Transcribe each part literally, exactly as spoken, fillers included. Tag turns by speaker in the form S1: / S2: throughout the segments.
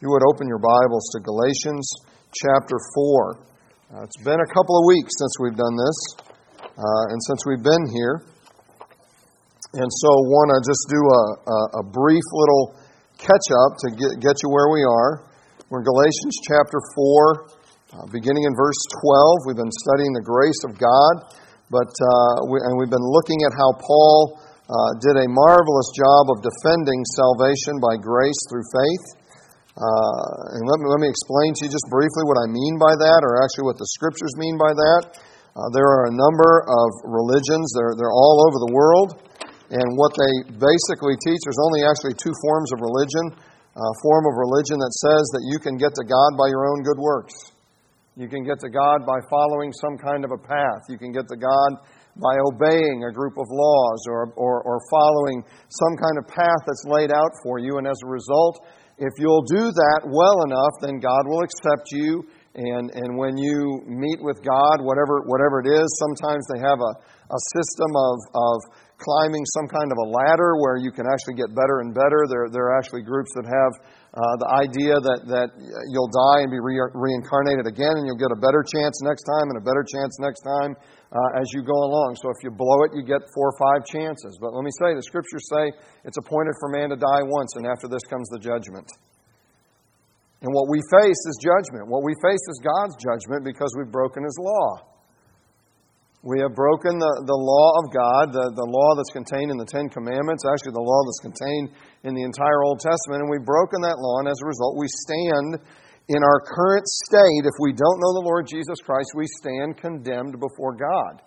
S1: you would open your Bibles to Galatians chapter four. Uh, it's been a couple of weeks since we've done this, uh, and since we've been here. And so I want to just do a, a, a brief little catch-up to get, get you where we are. We're in Galatians chapter four, uh, beginning in verse twelve. We've been studying the grace of God, but uh, we, and we've been looking at how Paul uh, did a marvelous job of defending salvation by grace through faith. Uh, and let me, let me explain to you just briefly what I mean by that, or actually what the Scriptures mean by that. Uh, there are a number of religions. They're, they're all over the world. And what they basically teach, there's only actually two forms of religion. A form of religion that says that you can get to God by your own good works. You can get to God by following some kind of a path. You can get to God by obeying a group of laws or, or, or following some kind of path that's laid out for you. And as a result, if you'll do that well enough, then God will accept you. And, and when you meet with God, whatever whatever it is, sometimes they have a, a system of, of climbing some kind of a ladder where you can actually get better and better. There, there are actually groups that have uh, the idea that, that you'll die and be re- reincarnated again, and you'll get a better chance next time and a better chance next time uh, as you go along. So if you blow it, you get four or five chances. But let me say, the Scriptures say it's appointed for man to die once, and after this comes the judgment. And what we face is judgment. What we face is God's judgment because we've broken His law. We have broken the, the law of God, the, the law that's contained in the Ten Commandments, actually the law that's contained in the entire Old Testament, and we've broken that law, and as a result, we stand in our current state. If we don't know the Lord Jesus Christ, we stand condemned before God.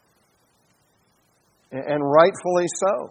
S1: And, and rightfully so.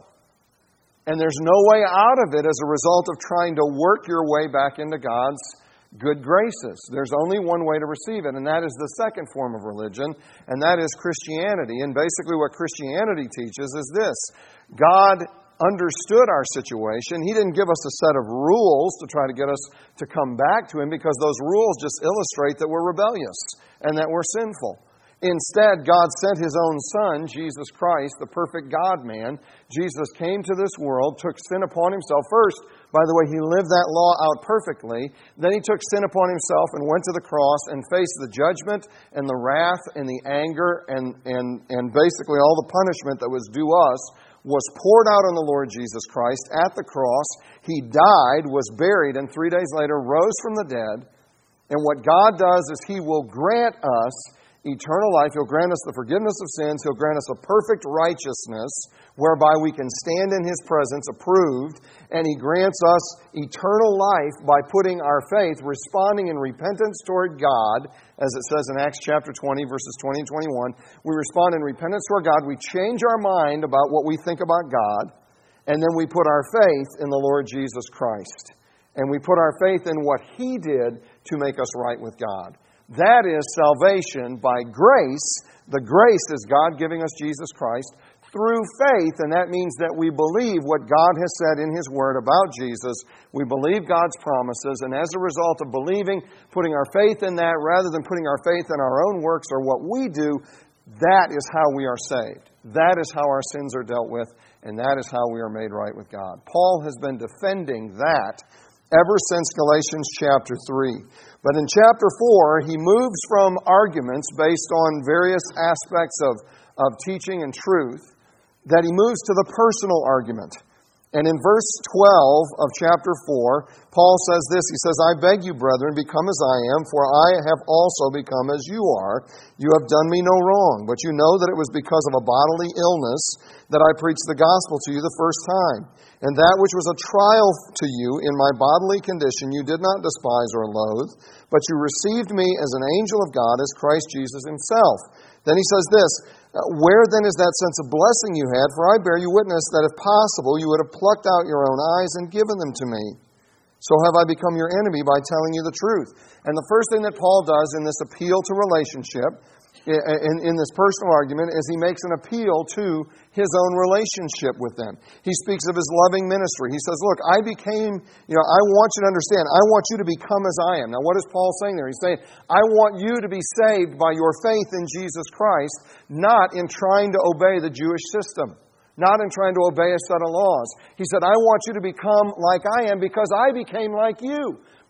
S1: And there's no way out of it as a result of trying to work your way back into God's good graces. There's only one way to receive it, and that is the second form of religion, and that is Christianity. And basically what Christianity teaches is this: God understood our situation. He didn't give us a set of rules to try to get us to come back to Him, because those rules just illustrate that we're rebellious and that we're sinful. Instead, God sent His own Son, Jesus Christ, the perfect God-man. Jesus came to this world, took sin upon Himself. First, by the way, He lived that law out perfectly. Then He took sin upon Himself and went to the cross and faced the judgment and the wrath and the anger and, and, and basically all the punishment that was due us was poured out on the Lord Jesus Christ at the cross. He died, was buried, and three days later rose from the dead. And what God does is He will grant us eternal life. He'll grant us the forgiveness of sins. He'll grant us a perfect righteousness whereby we can stand in His presence approved. And He grants us eternal life by putting our faith, responding in repentance toward God, as it says in Acts chapter twenty, verses twenty and twenty-one. We respond in repentance toward God. We change our mind about what we think about God. And then we put our faith in the Lord Jesus Christ. And we put our faith in what He did to make us right with God. That is salvation by grace. The grace is God giving us Jesus Christ through faith, and that means that we believe what God has said in His Word about Jesus. We believe God's promises, and as a result of believing, putting our faith in that rather than putting our faith in our own works or what we do, that is how we are saved. That is how our sins are dealt with, and that is how we are made right with God. Paul has been defending that ever since Galatians chapter three. But in chapter four, he moves from arguments based on various aspects of, of teaching and truth, that he moves to the personal argument. And in verse twelve of chapter four, Paul says this. He says, "I beg you, brethren, become as I am, for I have also become as you are. You have done me no wrong, but you know that it was because of a bodily illness that I preached the gospel to you the first time. And that which was a trial to you in my bodily condition you did not despise or loathe, but you received me as an angel of God, as Christ Jesus Himself." Then he says this, "Where then is that sense of blessing you had? For I bear you witness that if possible you would have plucked out your own eyes and given them to me. So have I become your enemy by telling you the truth." And the first thing that Paul does in this appeal to relationship, in, in this personal argument, is he makes an appeal to his own relationship with them. He speaks of his loving ministry. He says, look, I became, you know, I want you to understand, I want you to become as I am. Now, what is Paul saying there? He's saying, I want you to be saved by your faith in Jesus Christ, not in trying to obey the Jewish system, not in trying to obey a set of laws. He said, I want you to become like I am because I became like you.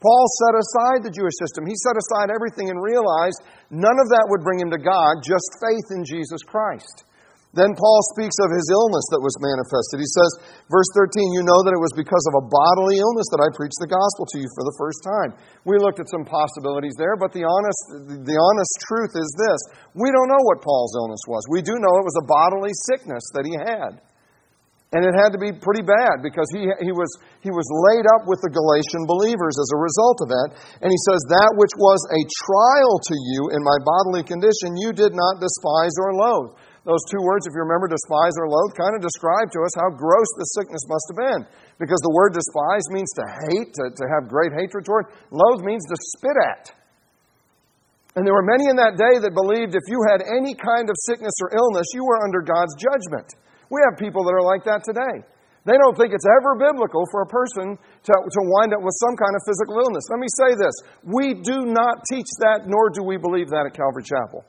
S1: Paul set aside the Jewish system. He set aside everything and realized none of that would bring him to God, just faith in Jesus Christ. Then Paul speaks of his illness that was manifested. He says, verse thirteen, you know that it was because of a bodily illness that I preached the gospel to you for the first time. We looked at some possibilities there, but the honest, the honest truth is this. We don't know what Paul's illness was. We do know it was a bodily sickness that he had. And it had to be pretty bad because he, he, was, he was laid up with the Galatian believers as a result of that. And he says, that which was a trial to you in my bodily condition, you did not despise or loathe. Those two words, if you remember, despise or loathe, kind of describe to us how gross the sickness must have been. Because the word despise means to hate, to, to have great hatred toward. Loathe means to spit at. And there were many in that day that believed if you had any kind of sickness or illness, you were under God's judgment. We have people that are like that today. They don't think it's ever biblical for a person to, to wind up with some kind of physical illness. Let me say this. We do not teach that, nor do we believe that at Calvary Chapel.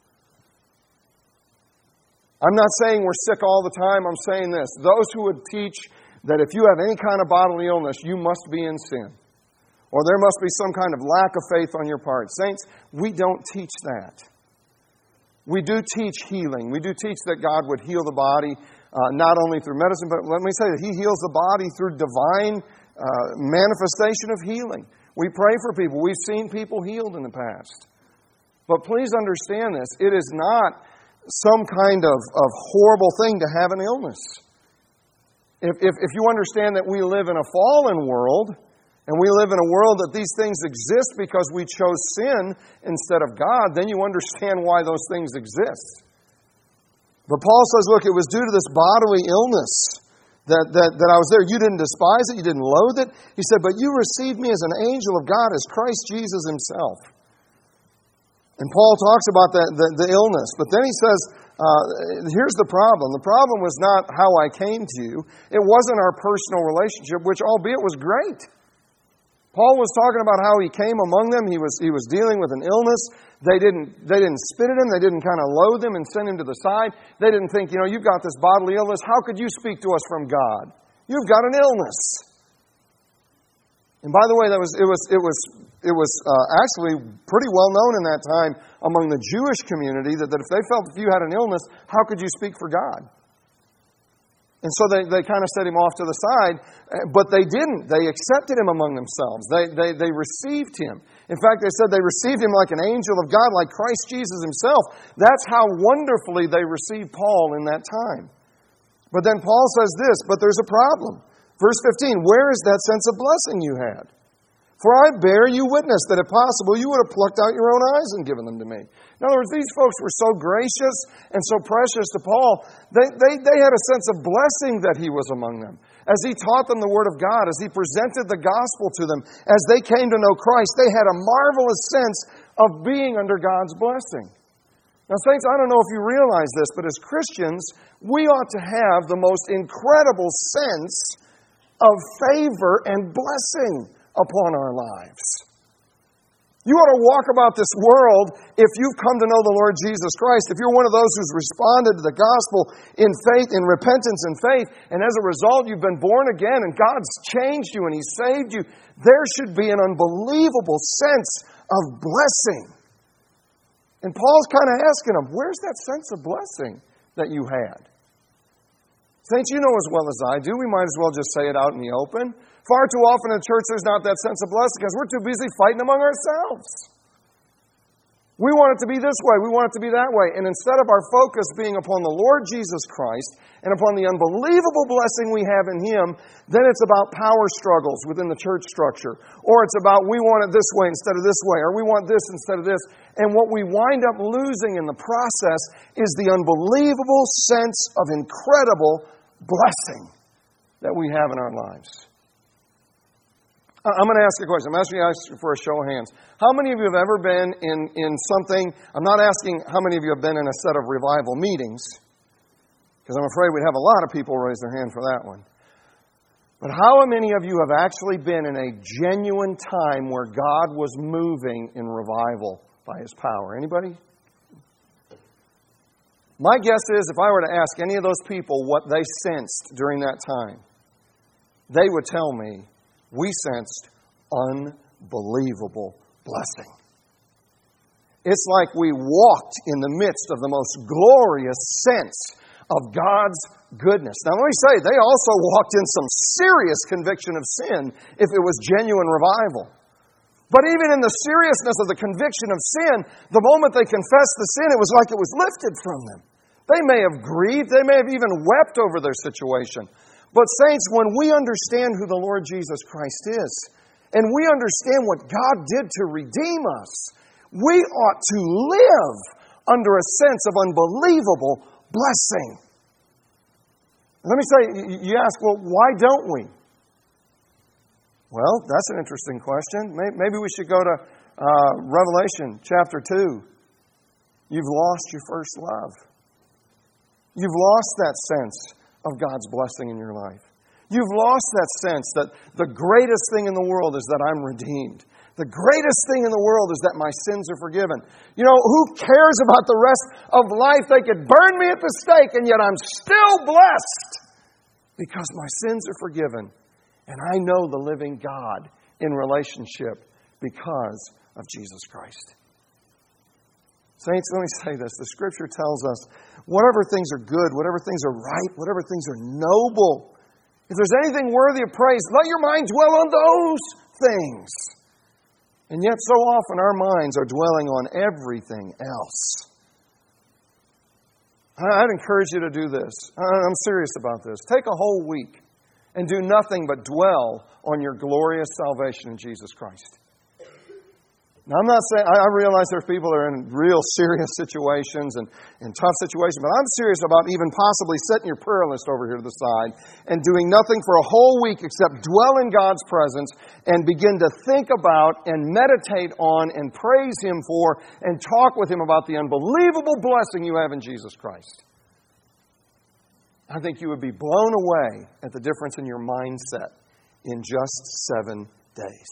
S1: I'm not saying we're sick all the time. I'm saying this. Those who would teach that if you have any kind of bodily illness, you must be in sin, or there must be some kind of lack of faith on your part. Saints, we don't teach that. We do teach healing. We do teach that God would heal the body, uh, not only through medicine, but let me say that He heals the body through divine uh, manifestation of healing. We pray for people. We've seen people healed in the past. But please understand this. It is not some kind of, of horrible thing to have an illness. If, if, if you understand that we live in a fallen world, and we live in a world that these things exist because we chose sin instead of God, then you understand why those things exist. But Paul says, look, it was due to this bodily illness that, that, that I was there. You didn't despise it, you didn't loathe it. He said, but you received me as an angel of God, as Christ Jesus Himself. And Paul talks about the, the, the illness. But then he says, uh, here's the problem. The problem was not how I came to you. It wasn't our personal relationship, which albeit was great. Paul was talking about how he came among them. He was, he was dealing with an illness. They didn't, they didn't spit at him. They didn't kind of loathe him and send him to the side. They didn't think, you know, you've got this bodily illness. How could you speak to us from God? You've got an illness. And by the way, that was it was it was it was uh, actually pretty well known in that time among the Jewish community that, that if they felt if you had an illness, how could you speak for God? And so they, they kind of set him off to the side, but they didn't. They accepted him among themselves. They, they, they received him. In fact, they said they received him like an angel of God, like Christ Jesus Himself. That's how wonderfully they received Paul in that time. But then Paul says this, but there's a problem. Verse fifteen, where is that sense of blessing you had? For I bear you witness that if possible you would have plucked out your own eyes and given them to me. In other words, these folks were so gracious and so precious to Paul, they, they, they had a sense of blessing that he was among them. As he taught them the Word of God, as he presented the gospel to them, as they came to know Christ, they had a marvelous sense of being under God's blessing. Now, saints, I don't know if you realize this, but as Christians, we ought to have the most incredible sense of favor and blessing upon our lives. You ought to walk about this world if you've come to know the Lord Jesus Christ, if you're one of those who's responded to the gospel in faith, in repentance and faith, and as a result you've been born again and God's changed you and He's saved you, there should be an unbelievable sense of blessing. And Paul's kind of asking them, where's that sense of blessing that you had? Saints, you know as well as I do, we might as well just say it out in the open. Far too often in church there's not that sense of blessing because we're too busy fighting among ourselves. We want it to be this way, we want it to be that way. And instead of our focus being upon the Lord Jesus Christ and upon the unbelievable blessing we have in Him, then it's about power struggles within the church structure. Or it's about we want it this way instead of this way, or we want this instead of this. And what we wind up losing in the process is the unbelievable sense of incredible blessing that we have in our lives. I'm going to ask you a question. I'm asking you for a show of hands. How many of you have ever been in, in something? I'm not asking how many of you have been in a set of revival meetings, because I'm afraid we'd have a lot of people raise their hand for that one. But how many of you have actually been in a genuine time where God was moving in revival by His power? Anybody? My guess is if I were to ask any of those people what they sensed during that time, they would tell me, we sensed unbelievable blessing. It's like we walked in the midst of the most glorious sense of God's goodness. Now let me say, they also walked in some serious conviction of sin if it was genuine revival. But even in the seriousness of the conviction of sin, the moment they confessed the sin, it was like it was lifted from them. They may have grieved, they may have even wept over their situation. But saints, when we understand who the Lord Jesus Christ is, and we understand what God did to redeem us, we ought to live under a sense of unbelievable blessing. Let me say, you ask, well, why don't we? Well, that's an interesting question. Maybe we should go to uh, Revelation chapter two. You've lost your first love. You've lost that sense of God's blessing in your life. You've lost that sense that the greatest thing in the world is that I'm redeemed. The greatest thing in the world is that my sins are forgiven. You know, who cares about the rest of life? They could burn me at the stake, and yet I'm still blessed because my sins are forgiven. And I know the living God in relationship because of Jesus Christ. Saints, let me say this. The Scripture tells us, whatever things are good, whatever things are right, whatever things are noble, if there's anything worthy of praise, let your mind dwell on those things. And yet so often our minds are dwelling on everything else. I'd encourage you to do this. I'm serious about this. Take a whole week and do nothing but dwell on your glorious salvation in Jesus Christ. Now, I'm not saying, I realize there are people that are in real serious situations and, and tough situations, but I'm serious about even possibly setting your prayer list over here to the side and doing nothing for a whole week except dwell in God's presence and begin to think about and meditate on and praise Him for and talk with Him about the unbelievable blessing you have in Jesus Christ. I think you would be blown away at the difference in your mindset in just seven days.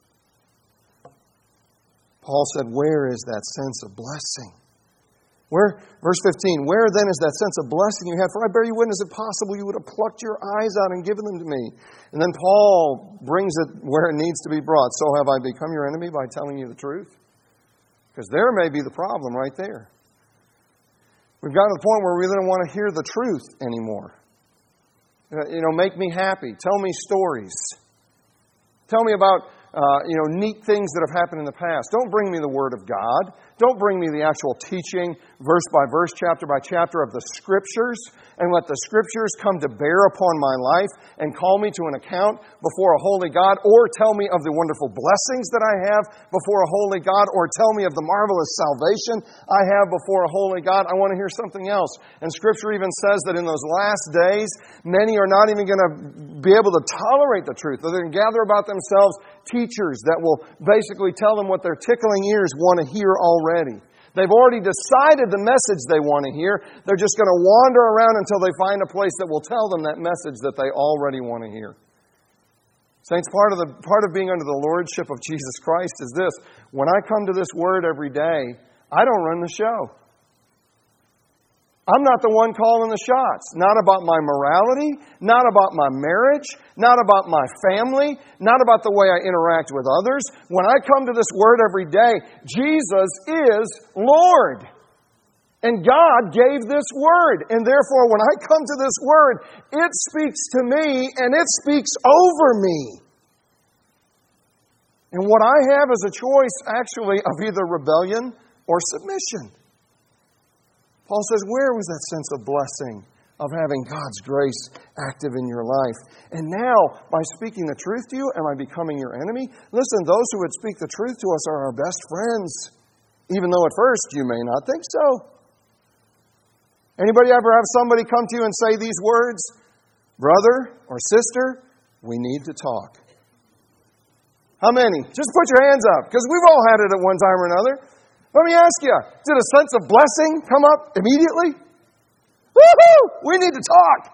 S1: Paul said, where is that sense of blessing? Where, verse fifteen, where then is that sense of blessing you had? For I bear you witness, if possible, you would have plucked your eyes out and given them to me. And then Paul brings it where it needs to be brought. So have I become your enemy by telling you the truth? Because there may be the problem right there. We've gotten to the point where we don't want to hear the truth anymore. You know, make me happy. Tell me stories. Tell me about Uh, you know, neat things that have happened in the past. Don't bring me the Word of God. Don't bring me the actual teaching, verse by verse, chapter by chapter of the Scriptures, and let the Scriptures come to bear upon my life and call me to an account before a holy God, or tell me of the wonderful blessings that I have before a holy God, or tell me of the marvelous salvation I have before a holy God. I want to hear something else. And Scripture even says that in those last days, many are not even going to be able to tolerate the truth. They're going to gather about themselves teachers that will basically tell them what their tickling ears want to hear already. They've already decided the message they want to hear. They're just going to wander around until they find a place that will tell them that message that they already want to hear. Saints, part of the part of being under the lordship of Jesus Christ is this. When I come to this Word every day, I don't run the show. I'm not the one calling the shots. Not about my morality, not about my marriage, not about my family, not about the way I interact with others. When I come to this Word every day, Jesus is Lord. And God gave this Word. And therefore, when I come to this Word, it speaks to me and it speaks over me. And what I have is a choice, actually, of either rebellion or submission. Paul says, where was that sense of blessing of having God's grace active in your life? And now, by speaking the truth to you, am I becoming your enemy? Listen, those who would speak the truth to us are our best friends, even though at first you may not think so. Anybody ever have somebody come to you and say these words? Brother or sister, we need to talk. How many? Just put your hands up, because we've all had it at one time or another. Let me ask you, did a sense of blessing come up immediately? Woo-hoo! We need to talk.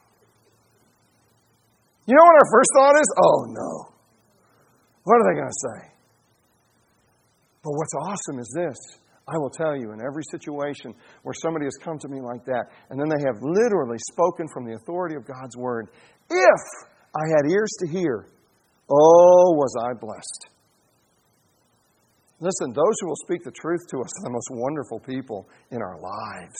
S1: You know what our first thought is? Oh, no. What are they going to say? But what's awesome is this. I will tell you, in every situation where somebody has come to me like that, and then they have literally spoken from the authority of God's Word, if I had ears to hear, oh, was I blessed. Listen, those who will speak the truth to us are the most wonderful people in our lives.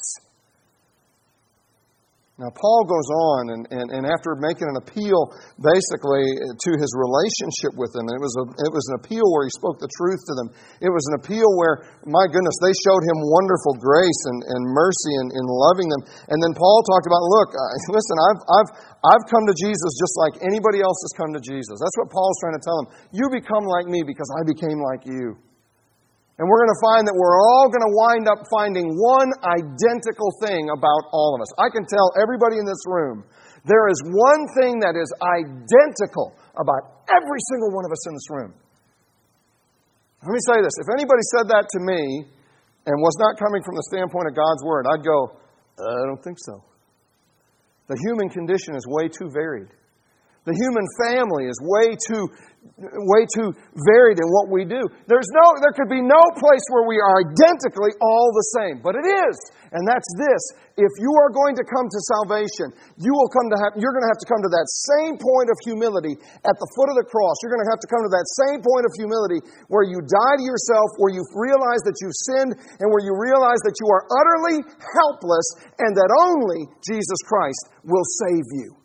S1: Now, Paul goes on, and, and, and after making an appeal, basically, to his relationship with them, and it was, a, it was an appeal where he spoke the truth to them. It was an appeal where, my goodness, they showed him wonderful grace and, and mercy in, in loving them. And then Paul talked about, look, uh, listen, I've, I've, I've come to Jesus just like anybody else has come to Jesus. That's what Paul's trying to tell them. You become like me because I became like you. And we're going to find that we're all going to wind up finding one identical thing about all of us. I can tell everybody in this room, there is one thing that is identical about every single one of us in this room. Let me say this. If anybody said that to me and was not coming from the standpoint of God's Word, I'd go, I don't think so. The human condition is way too varied. The human family is way too, way too varied in what we do. There's no, there could be no place where we are identically all the same. But it is. And that's this. If you are going to come to salvation, you will come to have, you're going to have to come to that same point of humility at the foot of the cross. You're going to have to come to that same point of humility where you die to yourself, where you realize that you've sinned, and where you realize that you are utterly helpless and that only Jesus Christ will save you.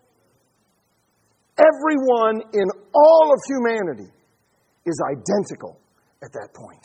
S1: Everyone in all of humanity is identical at that point.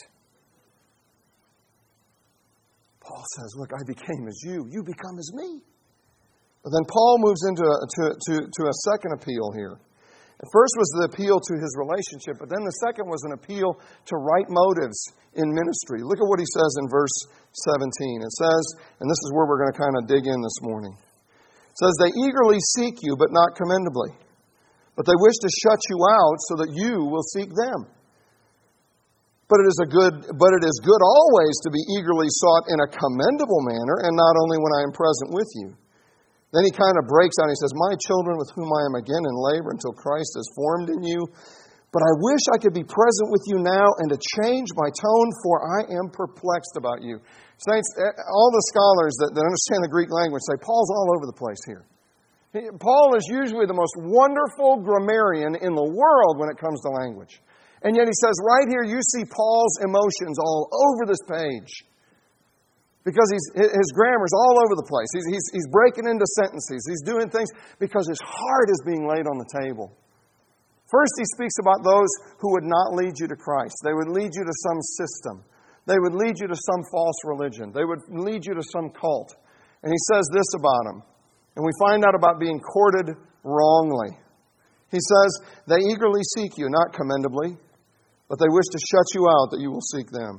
S1: Paul says, look, I became as you. You become as me. But then Paul moves into a, to, to, to a second appeal here. At first was the appeal to his relationship, but then the second was an appeal to right motives in ministry. Look at what he says in verse seventeen. It says, and this is where we're going to kind of dig in this morning. It says, they eagerly seek you, but not commendably. But they wish to shut you out so that you will seek them. But it is a good, but it is good always to be eagerly sought in a commendable manner, and not only when I am present with you. Then he kind of breaks out. He says, my children with whom I am again in labor until Christ is formed in you. But I wish I could be present with you now and to change my tone, for I am perplexed about you. Saints, all the scholars that, that understand the Greek language say Paul's all over the place here. Paul is usually the most wonderful grammarian in the world when it comes to language. And yet he says right here, you see Paul's emotions all over this page. Because he's, his grammar's all over the place. He's, he's, he's breaking into sentences. He's doing things because his heart is being laid on the table. First, he speaks about those who would not lead you to Christ. They would lead you to some system. They would lead you to some false religion. They would lead you to some cult. And he says this about them. And we find out about being courted wrongly. He says, they eagerly seek you, not commendably, but they wish to shut you out that you will seek them.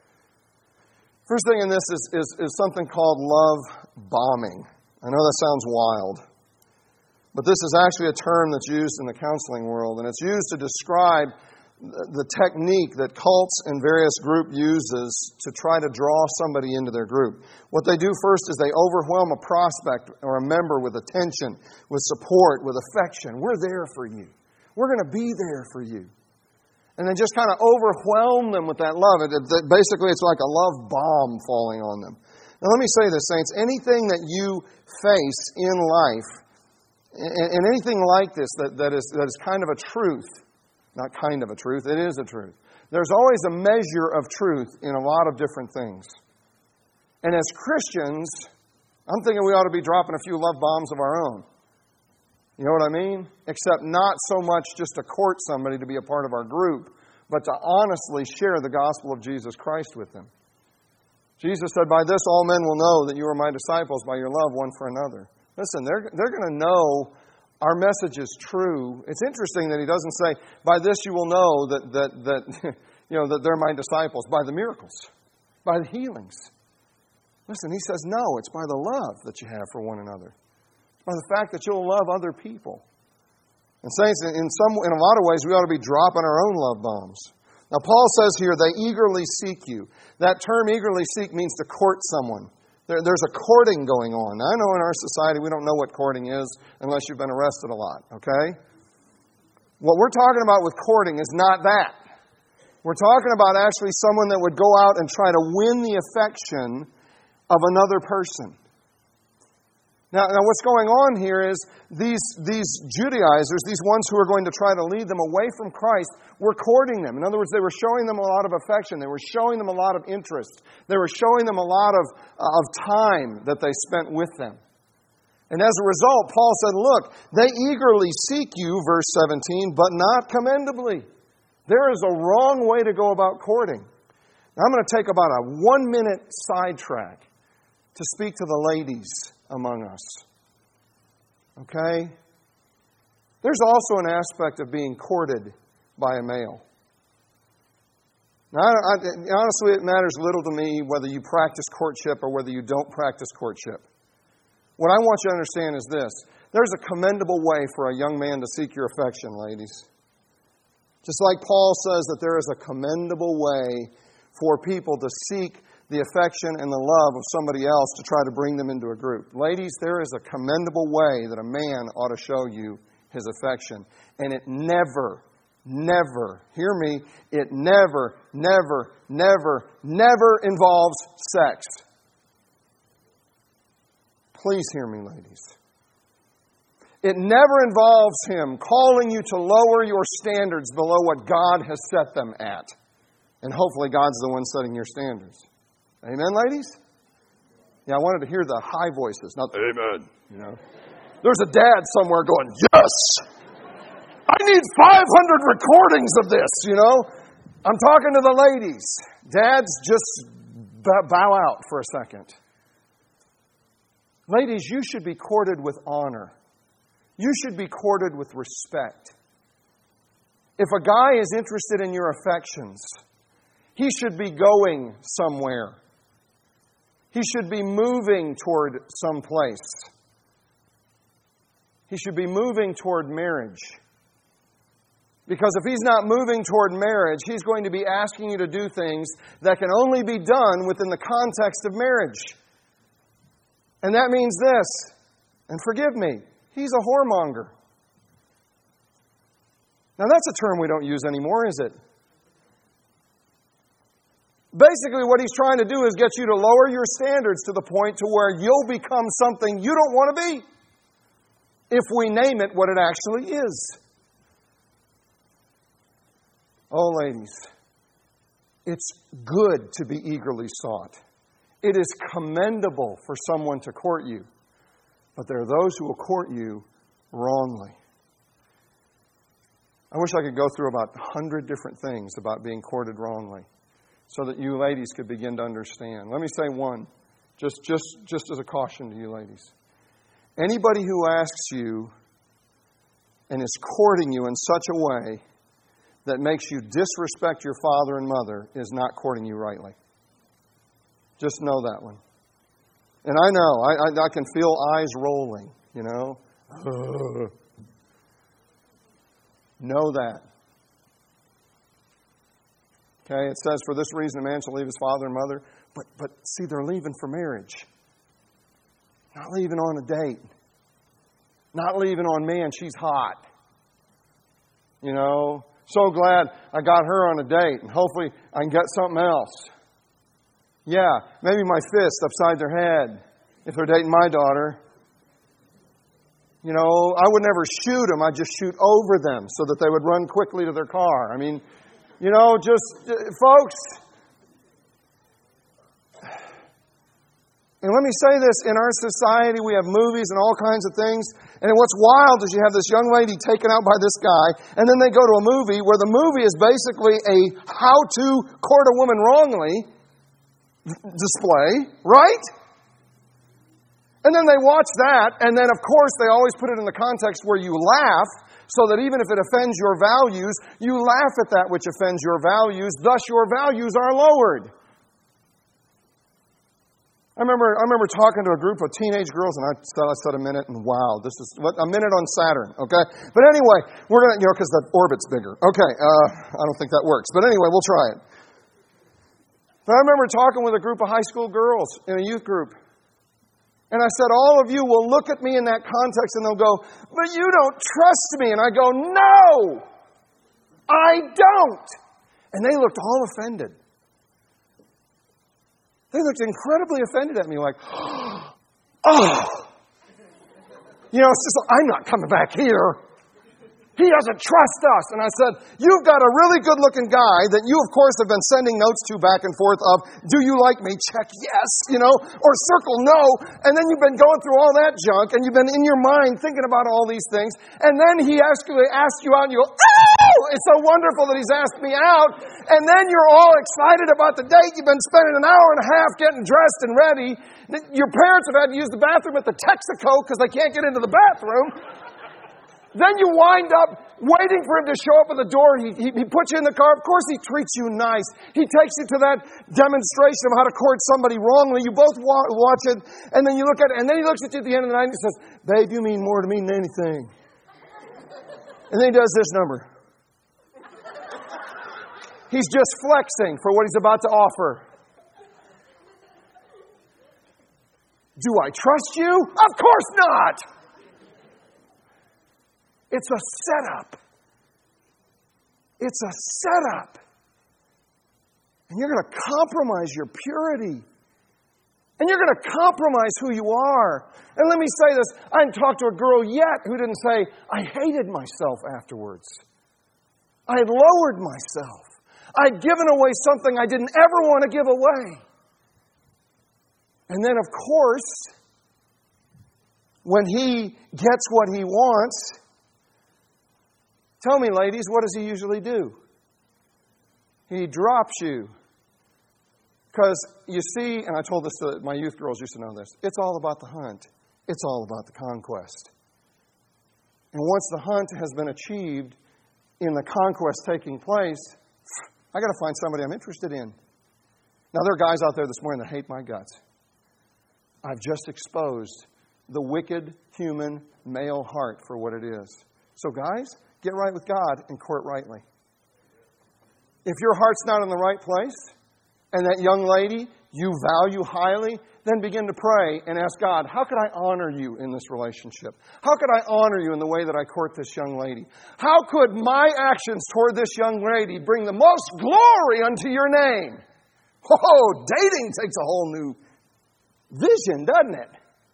S1: First thing in this is, is, is something called love bombing. I know that sounds wild, but this is actually a term that's used in the counseling world, and it's used to describe the technique that cults and various group uses to try to draw somebody into their group. What they do first is they overwhelm a prospect or a member with attention, with support, with affection. We're there for you. We're going to be there for you. And they just kind of overwhelm them with that love. It, it, basically, it's like a love bomb falling on them. Now, let me say this, saints. Anything that you face in life, and, and anything like this that, that, is, that is kind of a truth, not kind of a truth, it is a truth. There's always a measure of truth in a lot of different things. And as Christians, I'm thinking we ought to be dropping a few love bombs of our own. You know what I mean? Except not so much just to court somebody to be a part of our group, but to honestly share the gospel of Jesus Christ with them. Jesus said, by this all men will know that you are my disciples, by your love one for another. Listen, they're, they're going to know our message is true. It's interesting that he doesn't say, by this you will know that, that, that, you know, that they're my disciples, by the miracles, by the healings. Listen, he says, no, it's by the love that you have for one another. It's by the fact that you'll love other people. And saints, in some, in a lot of ways, we ought to be dropping our own love bombs. Now, Paul says here, they eagerly seek you. That term eagerly seek means to court someone. There, there's a courting going on. Now, I know in our society we don't know what courting is unless you've been arrested a lot, okay? What we're talking about with courting is not that. We're talking about actually someone that would go out and try to win the affection of another person. Now, now what's going on here is these, these Judaizers, these ones who are going to try to lead them away from Christ, were courting them. In other words, they were showing them a lot of affection. They were showing them a lot of interest. They were showing them a lot of, of time that they spent with them. And as a result, Paul said, look, they eagerly seek you, verse seventeen, but not commendably. There is a wrong way to go about courting. Now, I'm going to take about a one-minute sidetrack to speak to the ladies among us. Okay? There's also an aspect of being courted by a male. Now, I, I, honestly, it matters little to me whether you practice courtship or whether you don't practice courtship. What I want you to understand is this. There's a commendable way for a young man to seek your affection, ladies. Just like Paul says that there is a commendable way for people to seek the affection and the love of somebody else to try to bring them into a group. Ladies, there is a commendable way that a man ought to show you his affection. And it never, never, hear me, it never, never, never, never involves sex. Please hear me, ladies. It never involves him calling you to lower your standards below what God has set them at. And hopefully God's the one setting your standards. Amen, ladies? Yeah, I wanted to hear the high voices, not the amen. You know, there's a dad somewhere going, yes! I need five hundred recordings of this, you know? I'm talking to the ladies. Dads, just bow out for a second. Ladies, you should be courted with honor. You should be courted with respect. If a guy is interested in your affections, he should be going somewhere. He should be moving toward some place. He should be moving toward marriage. Because if he's not moving toward marriage, he's going to be asking you to do things that can only be done within the context of marriage. And that means this, and forgive me, he's a whoremonger. Now that's a term we don't use anymore, is it? Basically, what he's trying to do is get you to lower your standards to the point to where you'll become something you don't want to be. If we name it what it actually is. Oh, ladies, it's good to be eagerly sought. It is commendable for someone to court you. But there are those who will court you wrongly. I wish I could go through about a hundred different things about being courted wrongly, so that you ladies could begin to understand. Let me say one, just, just, just as a caution to you ladies. Anybody who asks you and is courting you in such a way that makes you disrespect your father and mother is not courting you rightly. Just know that one. And I know, I, I, I can feel eyes rolling, you know. Ugh. Know that. Okay, it says, for this reason a man shall leave his father and mother. But, but see, they're leaving for marriage. Not leaving on a date. Not leaving on, man, she's hot. You know, so glad I got her on a date, and hopefully I can get something else. Yeah, maybe my fist upside their head if they're dating my daughter. You know, I would never shoot them. I'd just shoot over them so that they would run quickly to their car. I mean, you know, just, uh, folks. And let me say this, in our society we have movies and all kinds of things. And what's wild is you have this young lady taken out by this guy, and then they go to a movie where the movie is basically a how-to court a woman wrongly display, right? And then they watch that, and then of course they always put it in the context where you laugh, so that even if it offends your values, you laugh at that which offends your values, thus your values are lowered. I remember I remember talking to a group of teenage girls, and I said, I said a minute, and wow, this is what a minute on Saturn, okay? But anyway, we're going to, you know, because the orbit's bigger. Okay, uh, I don't think that works. But anyway, we'll try it. But I remember talking with a group of high school girls in a youth group. And I said, all of you will look at me in that context and they'll go, but you don't trust me. And I go, no, I don't. And they looked all offended. They looked incredibly offended at me, like, oh. You know, it's just like, I'm not coming back here. He doesn't trust us. And I said, you've got a really good-looking guy that you, of course, have been sending notes to back and forth of, do you like me? Check yes, you know, or circle no. And then you've been going through all that junk, and you've been in your mind thinking about all these things. And then he asks you, asks you out, and you go, oh, it's so wonderful that he's asked me out. And then you're all excited about the date. You've been spending an hour and a half getting dressed and ready. Your parents have had to use the bathroom at the Texaco because they can't get into the bathroom. Then you wind up waiting for him to show up at the door. He, he, he puts you in the car. Of course, he treats you nice. He takes you to that demonstration of how to court somebody wrongly. You both wa- watch it, and then you look at it, and then he looks at you at the end of the night and he says, babe, you mean more to me than anything. And then he does this number. He's just flexing for what he's about to offer. Do I trust you? Of course not! It's a setup. It's a setup. And you're going to compromise your purity. And you're going to compromise who you are. And let me say this. I haven't talked to a girl yet who didn't say, I hated myself afterwards. I had lowered myself. I'd given away something I didn't ever want to give away. And then, of course, when he gets what he wants, tell me, ladies, what does he usually do? He drops you. Because, you see, and I told this to my youth girls used to know this, it's all about the hunt. It's all about the conquest. And once the hunt has been achieved in the conquest taking place, I got to find somebody I'm interested in. Now, there are guys out there this morning that hate my guts. I've just exposed the wicked human male heart for what it is. So, guys, get right with God and court rightly. If your heart's not in the right place, and that young lady you value highly, then begin to pray and ask God, how could I honor you in this relationship? How could I honor you in the way that I court this young lady? How could my actions toward this young lady bring the most glory unto your name? Oh, dating takes a whole new vision, doesn't it?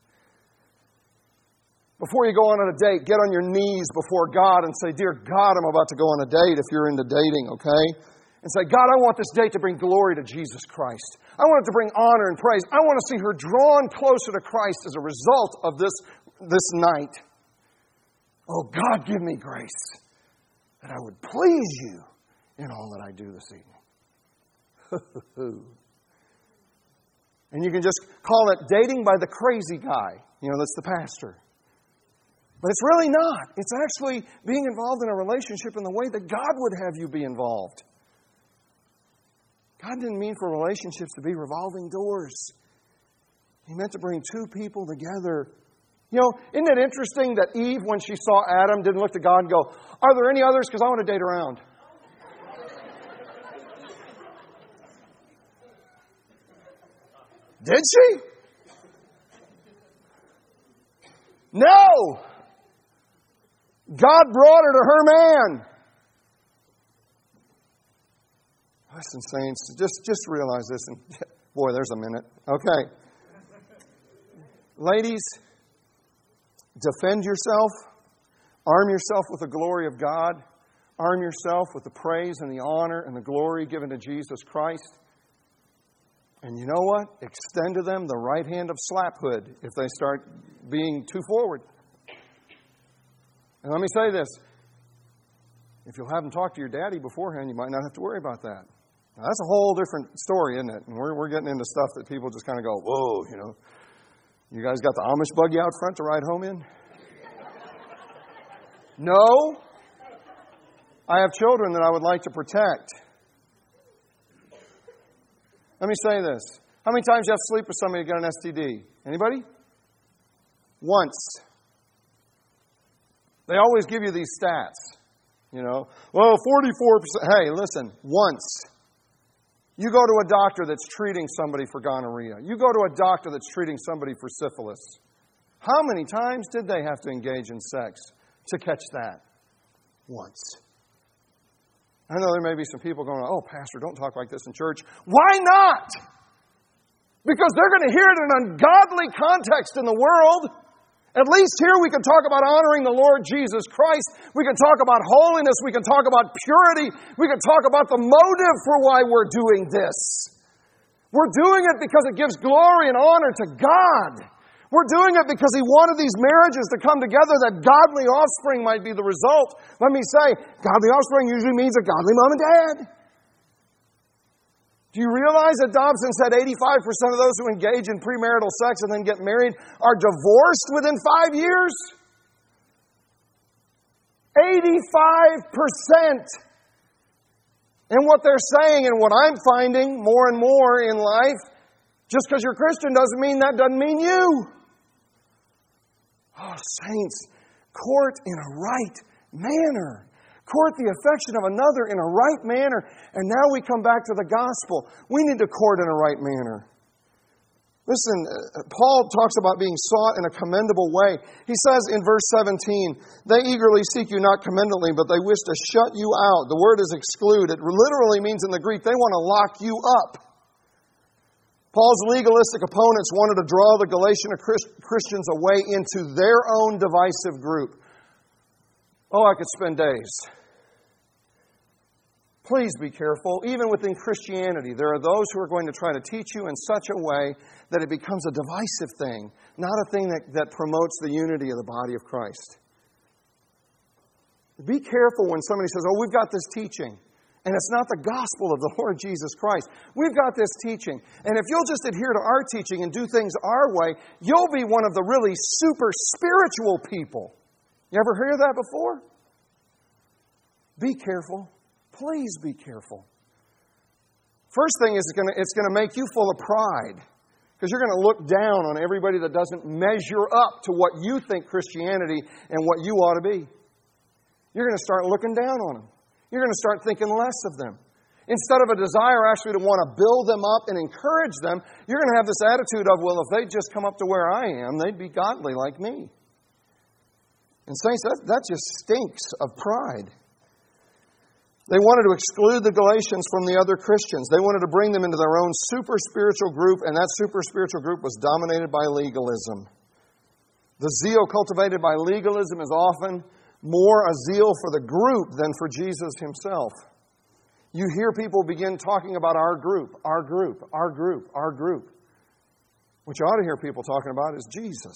S1: Before you go on a date, get on your knees before God and say, Dear God, I'm about to go on a date if you're into dating, okay? And say, God, I want this date to bring glory to Jesus Christ. I want it to bring honor and praise. I want to see her drawn closer to Christ as a result of this, this night. Oh, God, give me grace that I would please you in all that I do this evening. And you can just call it dating by the crazy guy. You know, that's the pastor. But it's really not. It's actually being involved in a relationship in the way that God would have you be involved. God didn't mean for relationships to be revolving doors. He meant to bring two people together. You know, isn't it interesting that Eve, when she saw Adam, didn't look to God and go, are there any others? Because I want to date around. Did she? No! God brought her to her man. Listen, saints, just, just realize this. And boy, there's a minute. Okay. Ladies, defend yourself. Arm yourself with the glory of God. Arm yourself with the praise and the honor and the glory given to Jesus Christ. And you know what? Extend to them the right hand of slaphood if they start being too forward. And let me say this. If you'll have them talk to your daddy beforehand, you might not have to worry about that. Now, that's a whole different story, isn't it? And we're, we're getting into stuff that people just kind of go, whoa, you know. You guys got the Amish buggy out front to ride home in? No. I have children that I would like to protect. Let me say this. How many times do you have to sleep with somebody to get an S T D? Anybody? Once. They always give you these stats. You know, well, forty-four percent. Hey, listen, once. You go to a doctor that's treating somebody for gonorrhea. You go to a doctor that's treating somebody for syphilis. How many times did they have to engage in sex to catch that? Once. I know there may be some people going, oh, Pastor, don't talk like this in church. Why not? Because they're going to hear it in an ungodly context in the world. At least here we can talk about honoring the Lord Jesus Christ. We can talk about holiness. We can talk about purity. We can talk about the motive for why we're doing this. We're doing it because it gives glory and honor to God. We're doing it because He wanted these marriages to come together that godly offspring might be the result. Let me say, godly offspring usually means a godly mom and dad. Do you realize that Dobson said eighty-five percent of those who engage in premarital sex and then get married are divorced within five years? eighty-five percent! And what they're saying and what I'm finding more and more in life, just because you're Christian doesn't mean that doesn't mean you. Oh, saints, court in a right manner. Court the affection of another in a right manner. And now we come back to the gospel. We need to court in a right manner. Listen, Paul talks about being sought in a commendable way. He says in verse seventeen, they eagerly seek you not commendably, but they wish to shut you out. The word is exclude. It literally means in the Greek, they want to lock you up. Paul's legalistic opponents wanted to draw the Galatian Christians away into their own divisive group. Oh, I could spend days. Please be careful. Even within Christianity, there are those who are going to try to teach you in such a way that it becomes a divisive thing, not a thing that, that promotes the unity of the body of Christ. Be careful when somebody says, oh, we've got this teaching. And it's not the gospel of the Lord Jesus Christ. We've got this teaching. And if you'll just adhere to our teaching and do things our way, you'll be one of the really super spiritual people. You ever heard that before? Be careful. Please be careful. First thing is it's going to, it's going to make you full of pride. Because you're going to look down on everybody that doesn't measure up to what you think Christianity and what you ought to be. You're going to start looking down on them. You're going to start thinking less of them. Instead of a desire actually to want to build them up and encourage them, you're going to have this attitude of, well, if they'd just come up to where I am, they'd be godly like me. And saints, that, that just stinks of pride. They wanted to exclude the Galatians from the other Christians. They wanted to bring them into their own super spiritual group, and that super spiritual group was dominated by legalism. The zeal cultivated by legalism is often more a zeal for the group than for Jesus Himself. You hear people begin talking about our group, our group, our group, our group. What you ought to hear people talking about is Jesus.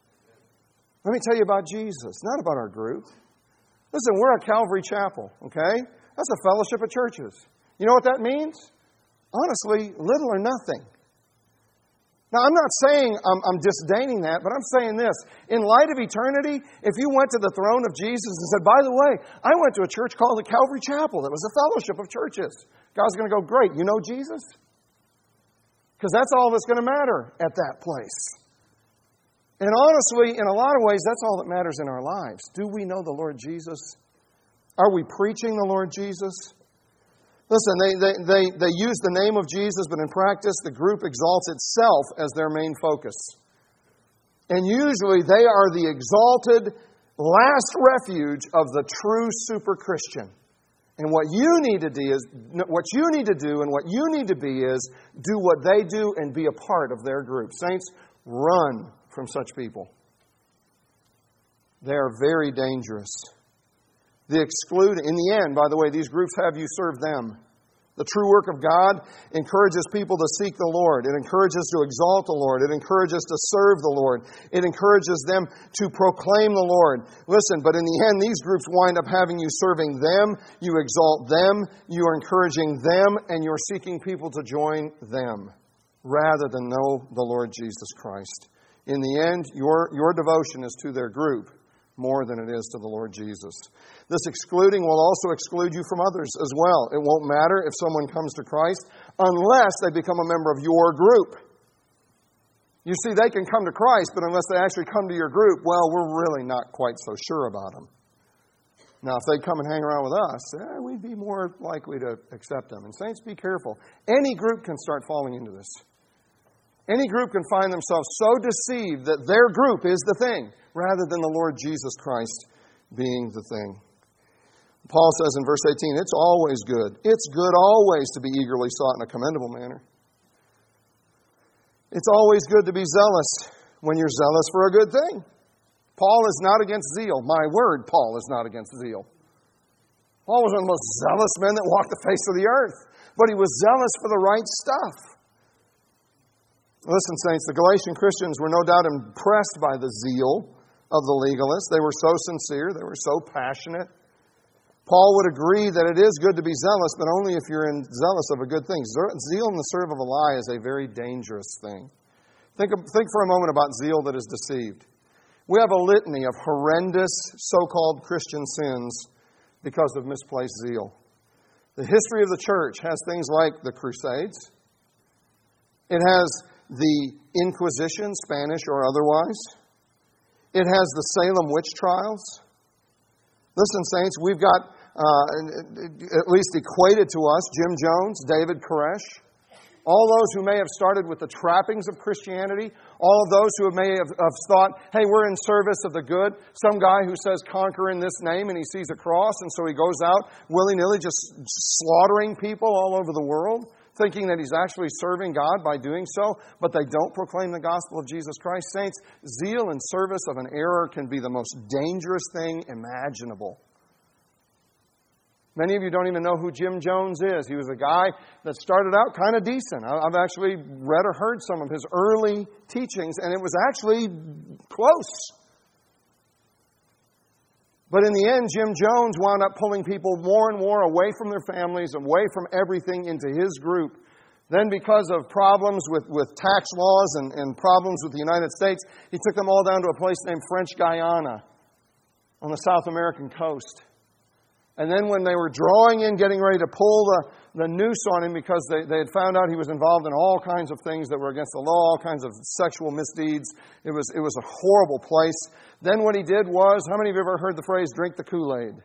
S1: Let me tell you about Jesus, not about our group. Listen, we're a Calvary Chapel, okay? That's a fellowship of churches. You know what that means? Honestly, little or nothing. Now, I'm not saying I'm, I'm disdaining that, but I'm saying this. In light of eternity, if you went to the throne of Jesus and said, by the way, I went to a church called the Calvary Chapel that was a fellowship of churches, God's going to go, great, you know Jesus? Because that's all that's going to matter at that place. And honestly, in a lot of ways, that's all that matters in our lives. Do we know the Lord Jesus? Are we preaching the Lord Jesus? Listen, they, they, they, they use the name of Jesus, but in practice, the group exalts itself as their main focus. And usually, they are the exalted last refuge of the true super Christian. And what you need to do is, what you need to do and what you need to be is do what they do and be a part of their group. Saints, run from such people. They are very dangerous. The exclude, in the end, by the way, these groups have you serve them. The true work of God encourages people to seek the Lord. It encourages to exalt the Lord. It encourages to serve the Lord. It encourages them to proclaim the Lord. Listen, but in the end, these groups wind up having you serving them. You exalt them. You are encouraging them. And you're seeking people to join them rather than know the Lord Jesus Christ. In the end, your, your devotion is to their group more than it is to the Lord Jesus. This excluding will also exclude you from others as well. It won't matter if someone comes to Christ unless they become a member of your group. You see, they can come to Christ, but unless they actually come to your group, well, we're really not quite so sure about them. Now, if they come and hang around with us, eh, we'd be more likely to accept them. And saints, be careful. Any group can start falling into this. Any group can find themselves so deceived that their group is the thing, rather than the Lord Jesus Christ being the thing. Paul says in verse eighteen, it's always good. It's good always to be eagerly sought in a commendable manner. It's always good to be zealous when you're zealous for a good thing. Paul is not against zeal. My word, Paul is not against zeal. Paul was one of the most zealous men that walked the face of the earth. But he was zealous for the right stuff. Listen, saints, the Galatian Christians were no doubt impressed by the zeal of the legalists. They were so sincere. They were so passionate. Paul would agree that it is good to be zealous, but only if you're in, zealous of a good thing. Zeal in the service of a lie is a very dangerous thing. Think, of, think for a moment about zeal that is deceived. We have a litany of horrendous so-called Christian sins because of misplaced zeal. The history of the church has things like the Crusades. It has the Inquisition, Spanish or otherwise. It has the Salem witch trials. Listen, saints, we've got uh, at least equated to us Jim Jones, David Koresh, all those who may have started with the trappings of Christianity, all of those who may have, have thought, hey, we're in service of the good. Some guy who says, conquer in this name, and he sees a cross, and so he goes out willy-nilly just slaughtering people all over the world, thinking that he's actually serving God by doing so, but they don't proclaim the gospel of Jesus Christ. Saints, zeal in service of an error can be the most dangerous thing imaginable. Many of you don't even know who Jim Jones is. He was a guy that started out kind of decent. I've actually read or heard some of his early teachings, and it was actually close. But in the end, Jim Jones wound up pulling people more and more away from their families, away from everything into his group. Then because of problems with, with tax laws and, and problems with the United States, he took them all down to a place named French Guiana on the South American coast. And then when they were drawing in, getting ready to pull the, the noose on him because they, they had found out he was involved in all kinds of things that were against the law, all kinds of sexual misdeeds. It was, it was a horrible place. Then what he did was, how many of you have ever heard the phrase, drink the Kool-Aid?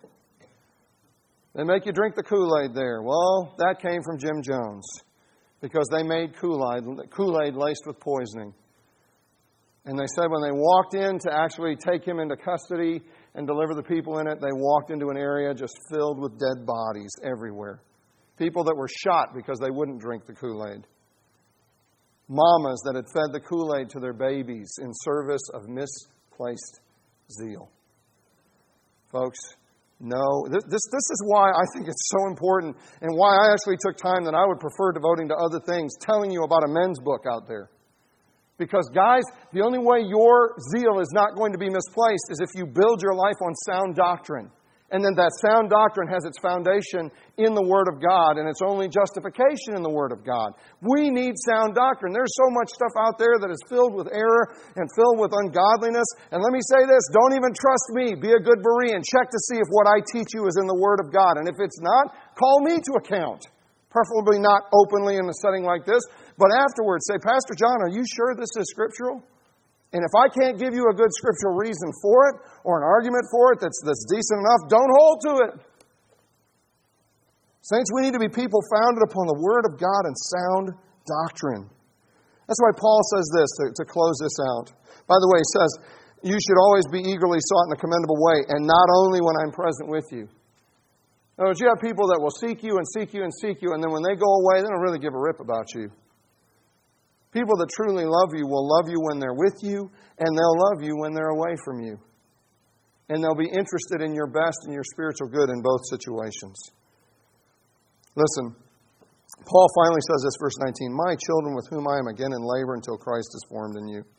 S1: They make you drink the Kool-Aid there. Well, that came from Jim Jones because they made Kool-Aid, Kool-Aid laced with poisoning. And they said when they walked in to actually take him into custody and deliver the people in it, they walked into an area just filled with dead bodies everywhere. People that were shot because they wouldn't drink the Kool-Aid. Mamas that had fed the Kool-Aid to their babies in service of misplaced zeal. Folks, no. This, this, this is why I think it's so important and why I actually took time that I would prefer devoting to other things, telling you about a men's book out there. Because, guys, the only way your zeal is not going to be misplaced is if you build your life on sound doctrine. And then that sound doctrine has its foundation in the Word of God, and its only justification in the Word of God. We need sound doctrine. There's so much stuff out there that is filled with error and filled with ungodliness. And let me say this, don't even trust me. Be a good Berean. Check to see if what I teach you is in the Word of God. And if it's not, call me to account. Preferably not openly in a setting like this, but afterwards say, Pastor John, are you sure this is scriptural? And if I can't give you a good scriptural reason for it, or an argument for it that's, that's decent enough, don't hold to it. Saints, we need to be people founded upon the Word of God and sound doctrine. That's why Paul says this, to, to close this out. By the way, he says, you should always be eagerly sought in a commendable way, and not only when I'm present with you. In other words, you have people that will seek you and seek you and seek you, and then when they go away, they don't really give a rip about you. People that truly love you will love you when they're with you, and they'll love you when they're away from you. And they'll be interested in your best and your spiritual good in both situations. Listen, Paul finally says this, verse nineteen, my children with whom I am again in labor until Christ is formed in you.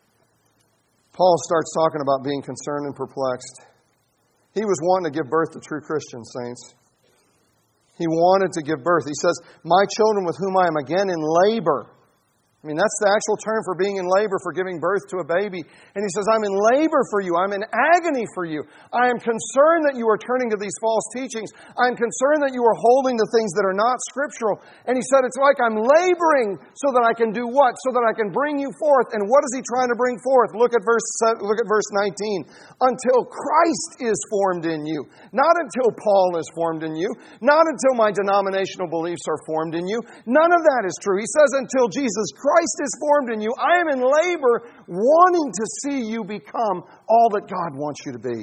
S1: Paul starts talking about being concerned and perplexed. He was wanting to give birth to true Christians, saints. He wanted to give birth. He says, my children with whom I am again in labor. I mean, that's the actual term for being in labor, for giving birth to a baby. And he says, I'm in labor for you. I'm in agony for you. I am concerned that you are turning to these false teachings. I'm concerned that you are holding to things that are not scriptural. And he said, it's like I'm laboring so that I can do what? So that I can bring you forth. And what is he trying to bring forth? Look at verse, look at verse nineteen. Until Christ is formed in you. Not until Paul is formed in you. Not until my denominational beliefs are formed in you. None of that is true. He says, until Jesus Christ Christ is formed in you. I am in labor wanting to see you become all that God wants you to be.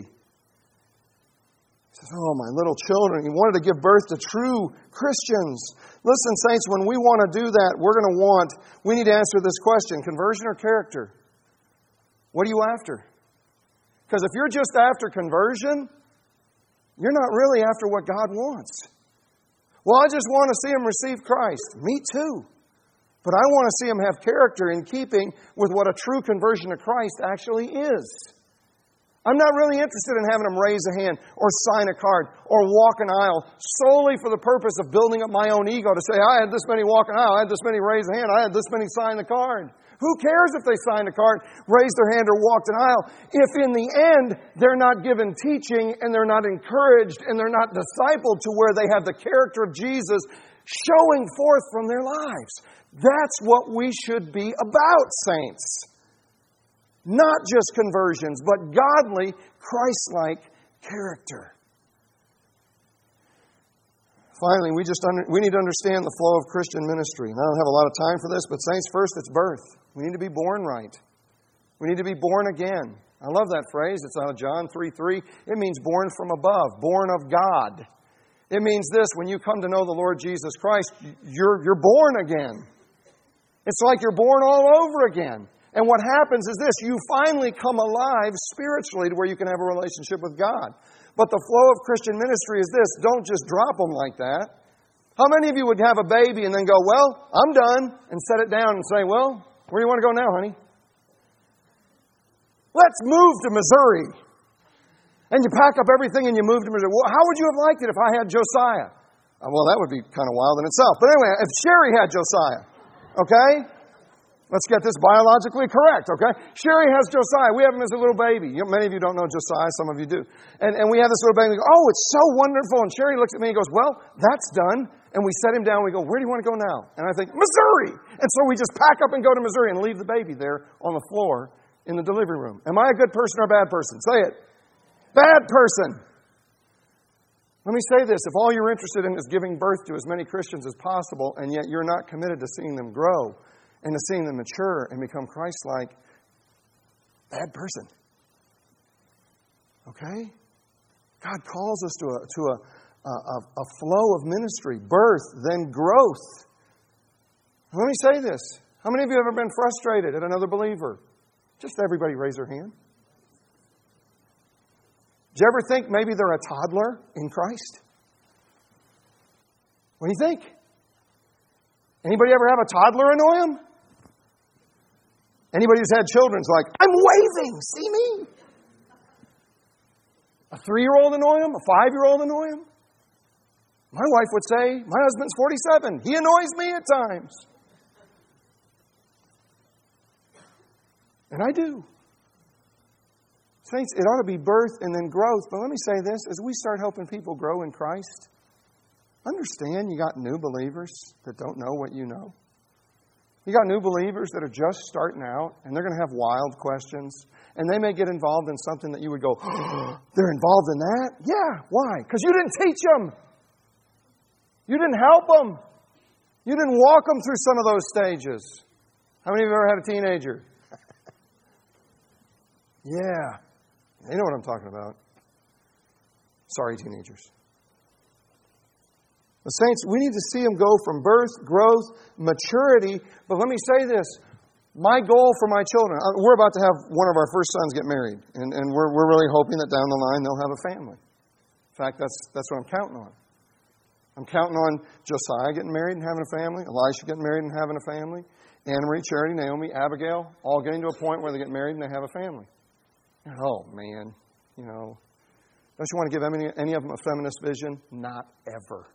S1: He says, oh, my little children. He wanted to give birth to true Christians. Listen, saints, when we want to do that, we're going to want, we need to answer this question, conversion or character? What are you after? Because if you're just after conversion, you're not really after what God wants. Well, I just want to see them receive Christ. Me too. But I want to see them have character in keeping with what a true conversion to Christ actually is. I'm not really interested in having them raise a hand or sign a card or walk an aisle solely for the purpose of building up my own ego to say, I had this many walk an aisle, I had this many raise a hand, I had this many sign the card. Who cares if they signed a card, raised their hand, or walked an aisle, if in the end they're not given teaching and they're not encouraged and they're not discipled to where they have the character of Jesus showing forth from their lives. That's what we should be about, saints. Not just conversions, but godly, Christ-like character. Finally, we just under, we need to understand the flow of Christian ministry. And I don't have a lot of time for this, but saints, first, it's birth. We need to be born right. We need to be born again. I love that phrase. It's out of John three three. It means born from above, born of God. It means this: when you come to know the Lord Jesus Christ, you're, you're born again. It's like you're born all over again. And what happens is this: you finally come alive spiritually to where you can have a relationship with God. But the flow of Christian ministry is this: don't just drop them like that. How many of you would have a baby and then go, well, I'm done, and set it down and say, well, where do you want to go now, honey? Let's move to Missouri. And you pack up everything and you move to Missouri. Well, how would you have liked it if I had Josiah? Uh, well, that would be kind of wild in itself. But anyway, if Sherry had Josiah, okay? Let's get this biologically correct, okay? Sherry has Josiah. We have him as a little baby. You know, many of you don't know Josiah. Some of you do. And, and we have this little baby. We go, oh, it's so wonderful. And Sherry looks at me and goes, well, that's done. And we set him down. We go, where do you want to go now? And I think, Missouri. And so we just pack up and go to Missouri and leave the baby there on the floor in the delivery room. Am I a good person or a bad person? Say it. Bad person. Let me say this. If all you're interested in is giving birth to as many Christians as possible, and yet you're not committed to seeing them grow, and to seeing them mature and become Christ-like, bad person. Okay? God calls us to a, to a, a, a flow of ministry, birth, then growth. Let me say this. How many of you have ever been frustrated at another believer? Just everybody raise their hand. Did you ever think maybe they're a toddler in Christ? What do you think? Anybody ever have a toddler annoy them? Anybody who's had children's like, I'm waving, see me? A three-year-old annoy him? A five-year-old annoy him? My wife would say, my husband's forty-seven. He annoys me at times. And I do. Saints, it ought to be birth and then growth. But let me say this, as we start helping people grow in Christ, understand you got new believers that don't know what you know. You got new believers that are just starting out, and they're going to have wild questions. And they may get involved in something that you would go, oh, they're involved in that? Yeah, why? Because you didn't teach them. You didn't help them. You didn't walk them through some of those stages. How many of you have ever had a teenager? Yeah, they know what I'm talking about. Sorry, teenagers. The saints, we need to see them go from birth, growth, maturity. But let me say this. My goal for my children, we're about to have one of our first sons get married. And, and we're, we're really hoping that down the line they'll have a family. In fact, that's, that's what I'm counting on. I'm counting on Josiah getting married and having a family, Elisha getting married and having a family, Anna Marie, Charity, Naomi, Abigail, all getting to a point where they get married and they have a family. Oh, man, you know, don't you want to give any, any of them a feminist vision? Not ever.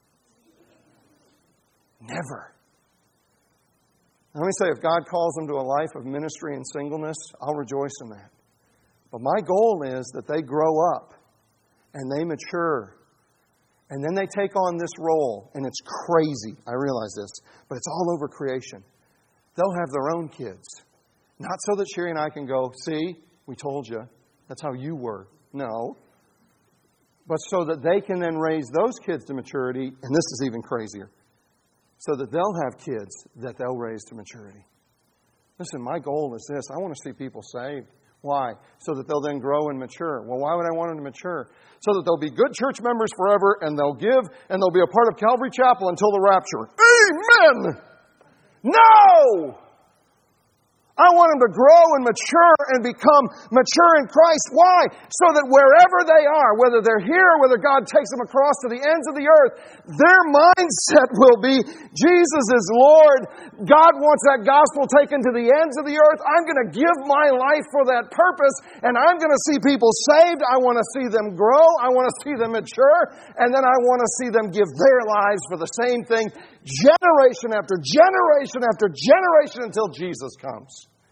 S1: Never. Let me say, if God calls them to a life of ministry and singleness, I'll rejoice in that. But my goal is that they grow up and they mature. And then they take on this role. And it's crazy. I realize this. But it's all over creation. They'll have their own kids. Not so that Sherry and I can go, see, we told you. That's how you were. No. But so that they can then raise those kids to maturity. And this is even crazier. So that they'll have kids that they'll raise to maturity. Listen, my goal is this. I want to see people saved. Why? So that they'll then grow and mature. Well, why would I want them to mature? So that they'll be good church members forever, and they'll give, and they'll be a part of Calvary Chapel until the rapture. Amen! No! I want them to grow and mature and become mature in Christ. Why? So that wherever they are, whether they're here or whether God takes them across to the ends of the earth, their mindset will be, Jesus is Lord. God wants that gospel taken to the ends of the earth. I'm going to give my life for that purpose, and I'm going to see people saved. I want to see them grow. I want to see them mature. And then I want to see them give their lives for the same thing, generation after generation after generation, until Jesus comes.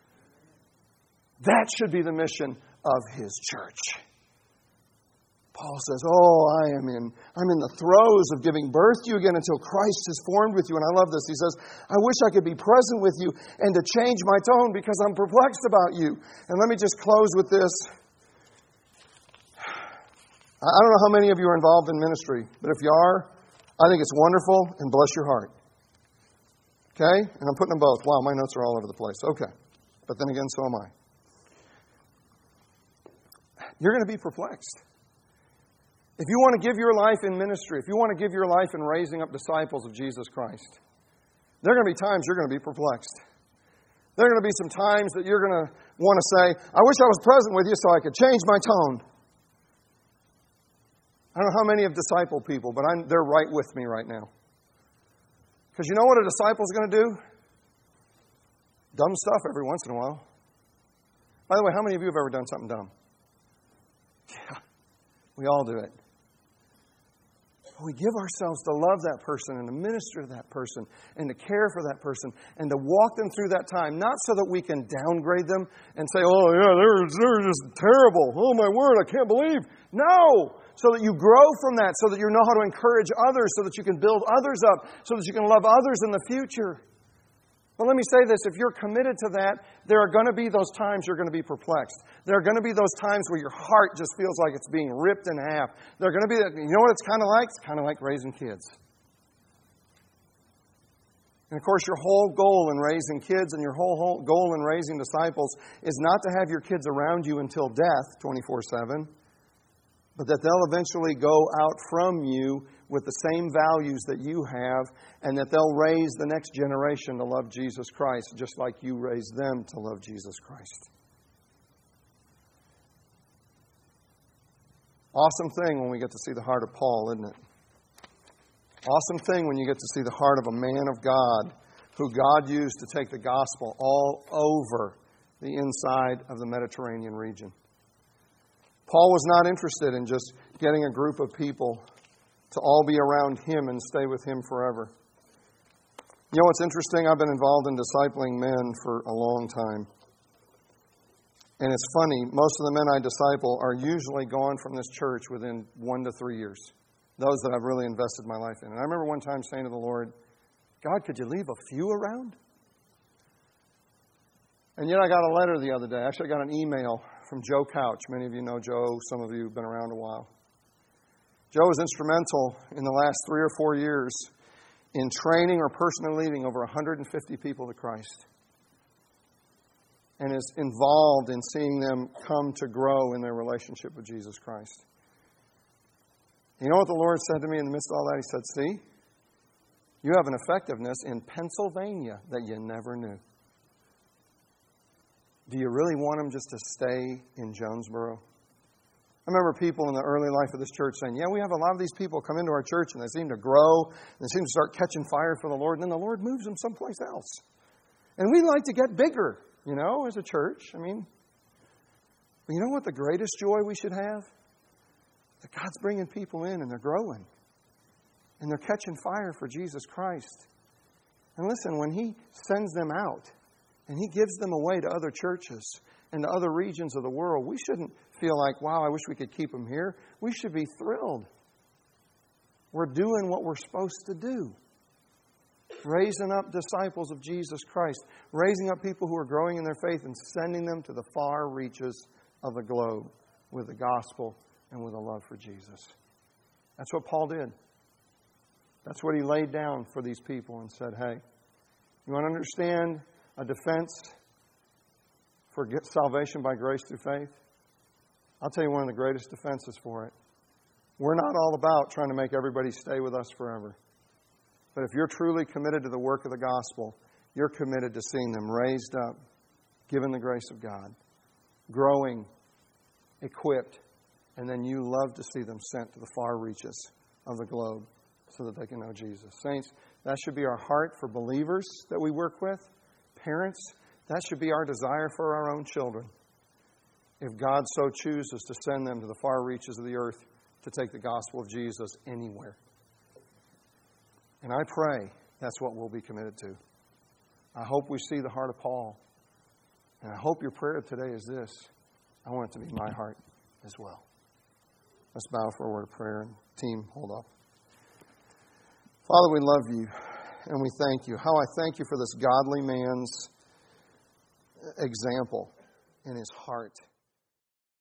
S1: That should be the mission of His church. Paul says, oh, I am in, I'm in the throes of giving birth to you again until Christ is formed with you. And I love this. He says, I wish I could be present with you and to change my tone because I'm perplexed about you. And let me just close with this. I don't know how many of you are involved in ministry, but if you are, I think it's wonderful and bless your heart. Okay? And I'm putting them both. Wow, my notes are all over the place. Okay. But then again, so am I. You're going to be perplexed. If you want to give your life in ministry, if you want to give your life in raising up disciples of Jesus Christ, there are going to be times you're going to be perplexed. There are going to be some times that you're going to want to say, I wish I was present with you so I could change my tone. I don't know how many have discipled people, but I'm, they're right with me right now. Because you know what a disciple is going to do? Dumb stuff every once in a while. By the way, how many of you have ever done something dumb? Yeah, we all do it. We give ourselves to love that person and to minister to that person and to care for that person and to walk them through that time, not so that we can downgrade them and say, oh, yeah, they're, they're just terrible. Oh, my word, I can't believe. No! So that you grow from that, so that you know how to encourage others, so that you can build others up, so that you can love others in the future. But let me say this, if you're committed to that, there are going to be those times you're going to be perplexed. There are going to be those times where your heart just feels like it's being ripped in half. There are going to be, you know what it's kind of like? It's kind of like raising kids. And of course, your whole goal in raising kids and your whole, whole goal in raising disciples is not to have your kids around you until death, twenty-four seven, but that they'll eventually go out from you with the same values that you have, and that they'll raise the next generation to love Jesus Christ, just like you raised them to love Jesus Christ. Awesome thing when we get to see the heart of Paul, isn't it? Awesome thing when you get to see the heart of a man of God who God used to take the gospel all over the inside of the Mediterranean region. Paul was not interested in just getting a group of people to all be around him and stay with him forever. You know what's interesting? I've been involved in discipling men for a long time. And it's funny, most of the men I disciple are usually gone from this church within one to three years. Those that I've really invested my life in. And I remember one time saying to the Lord, God, could you leave a few around? And yet I got a letter the other day. Actually, I got an email from Joe Couch. Many of you know Joe. Some of you have been around a while. Joe was instrumental in the last three or four years in training or personally leading over one hundred fifty people to Christ. And is involved in seeing them come to grow in their relationship with Jesus Christ. You know what the Lord said to me in the midst of all that? He said, see, you have an effectiveness in Pennsylvania that you never knew. Do you really want them just to stay in Jonesboro? I remember people in the early life of this church saying, yeah, we have a lot of these people come into our church and they seem to grow, and they seem to start catching fire for the Lord, and then the Lord moves them someplace else. And we like to get bigger, you know, as a church. I mean, but you know what the greatest joy we should have? That God's bringing people in and they're growing. And they're catching fire for Jesus Christ. And listen, when He sends them out and He gives them away to other churches and to other regions of the world, we shouldn't feel like, wow, I wish we could keep them here. We should be thrilled. We're doing what we're supposed to do. Raising up disciples of Jesus Christ. Raising up people who are growing in their faith and sending them to the far reaches of the globe with the gospel and with a love for Jesus. That's what Paul did. That's what he laid down for these people and said, hey, you want to understand a defense for salvation by grace through faith? I'll tell you one of the greatest defenses for it. We're not all about trying to make everybody stay with us forever. But if you're truly committed to the work of the gospel, you're committed to seeing them raised up given the grace of God, growing, equipped, and then you love to see them sent to the far reaches of the globe so that they can know Jesus. Saints, that should be our heart for believers that we work with. Parents, that should be our desire for our own children. If God so chooses to send them to the far reaches of the earth to take the gospel of Jesus anywhere. And I pray that's what we'll be committed to. I hope we see the heart of Paul. And I hope your prayer today is this. I want it to be my heart as well. Let's bow for a word of prayer. And team, hold up. Father, we love you and we thank you. How I thank you for this godly man's example in his heart.